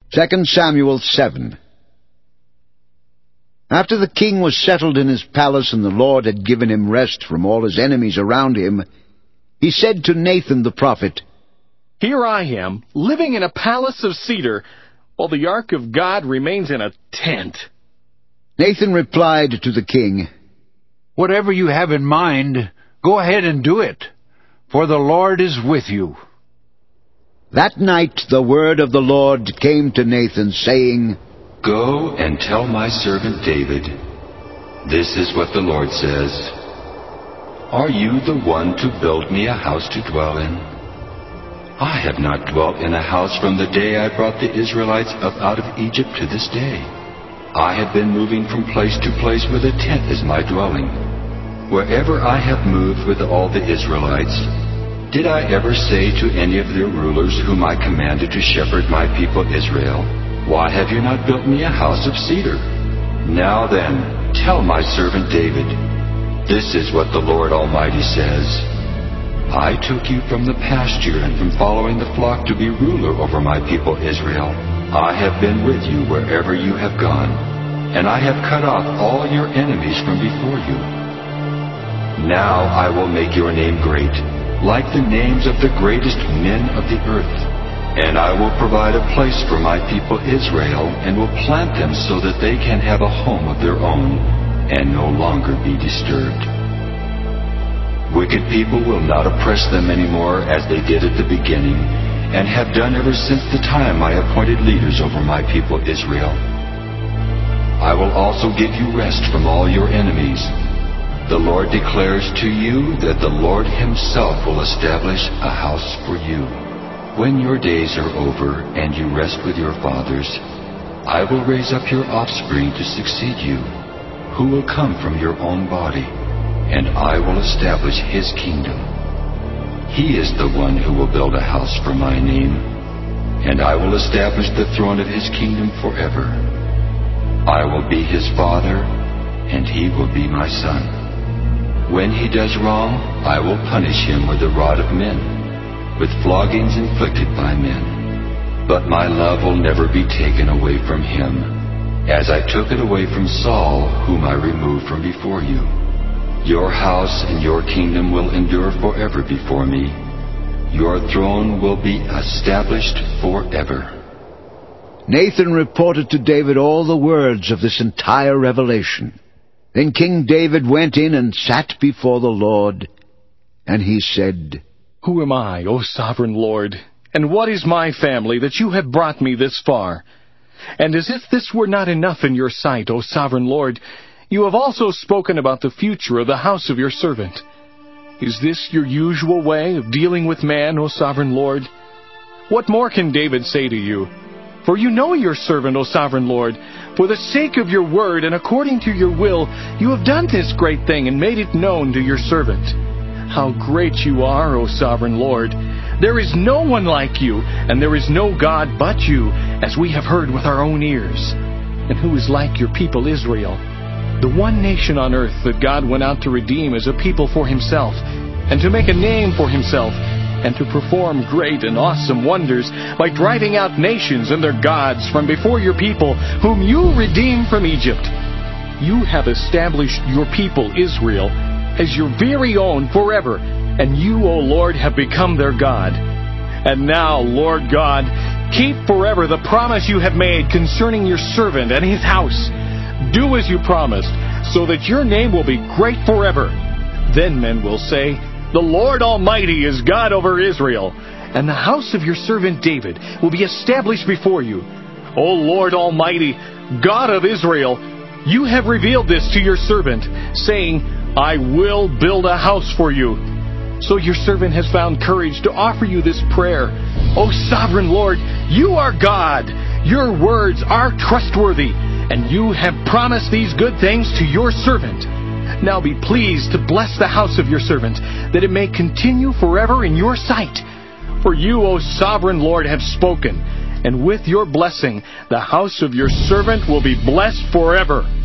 2 Samuel 7. After the king was settled in his palace and the Lord had given him rest from all his enemies around him, he said to Nathan the prophet, "Here I am, living in a palace of cedar, while the ark of God remains in a tent." Nathan replied to the king, "Whatever you have in mind, go ahead and do it, for the Lord is with you." That night the word of the Lord came to Nathan, saying, "Go and tell my servant David, this is what the Lord says. Are you the one to build me a house to dwell in? I have not dwelt in a house from the day I brought the Israelites up out of Egypt to this day. I have been moving from place to place where the tent is my dwelling. Wherever I have moved with all the Israelites, did I ever say to any of their rulers whom I commanded to shepherd my people Israel, 'Why have you not built me a house of cedar?' Now then, tell my servant David, this is what the Lord Almighty says. I took you from the pasture and from following the flock to be ruler over my people Israel. I have been with you wherever you have gone, and I have cut off all your enemies from before you. Now I will make your name great, like the names of the greatest men of the earth. And I will provide a place for my people Israel, and will plant them so that they can have a home of their own, and no longer be disturbed. Wicked people will not oppress them anymore as they did at the beginning, and have done ever since the time I appointed leaders over my people Israel. I will also give you rest from all your enemies. The Lord declares to you that the Lord Himself will establish a house for you. When your days are over and you rest with your fathers, I will raise up your offspring to succeed you, who will come from your own body, and I will establish His kingdom. He is the one who will build a house for my name, and I will establish the throne of His kingdom forever. I will be His father, and He will be my son. When he does wrong, I will punish him with the rod of men, with floggings inflicted by men. But my love will never be taken away from him, as I took it away from Saul, whom I removed from before you. Your house and your kingdom will endure forever before me. Your throne will be established forever." Nathan reported to David all the words of this entire revelation. Then King David went in and sat before the Lord, and he said, "Who am I, O sovereign Lord? And what is my family that you have brought me this far? And as if this were not enough in your sight, O sovereign Lord, you have also spoken about the future of the house of your servant. Is this your usual way of dealing with man, O sovereign Lord? What more can David say to you? For you know your servant, O sovereign Lord. For the sake of your word and according to your will, you have done this great thing and made it known to your servant. How great you are, O sovereign Lord! There is no one like you, and there is no God but you, as we have heard with our own ears. And who is like your people Israel? The one nation on earth that God went out to redeem as a people for Himself, and to make a name for Himself, and to perform great and awesome wonders by driving out nations and their gods from before your people, whom you redeemed from Egypt. You have established your people Israel as your very own forever, and you, O Lord, have become their God. And now, Lord God, keep forever the promise you have made concerning your servant and his house. Do as you promised, so that your name will be great forever. Then men will say, 'The Lord Almighty is God over Israel,' and the house of your servant David will be established before you. O Lord Almighty, God of Israel, you have revealed this to your servant, saying, 'I will build a house for you.' So your servant has found courage to offer you this prayer. O sovereign Lord, you are God. Your words are trustworthy, and you have promised these good things to your servant. Now be pleased to bless the house of your servant, that it may continue forever in your sight. For you, O sovereign Lord, have spoken, and with your blessing the house of your servant will be blessed forever."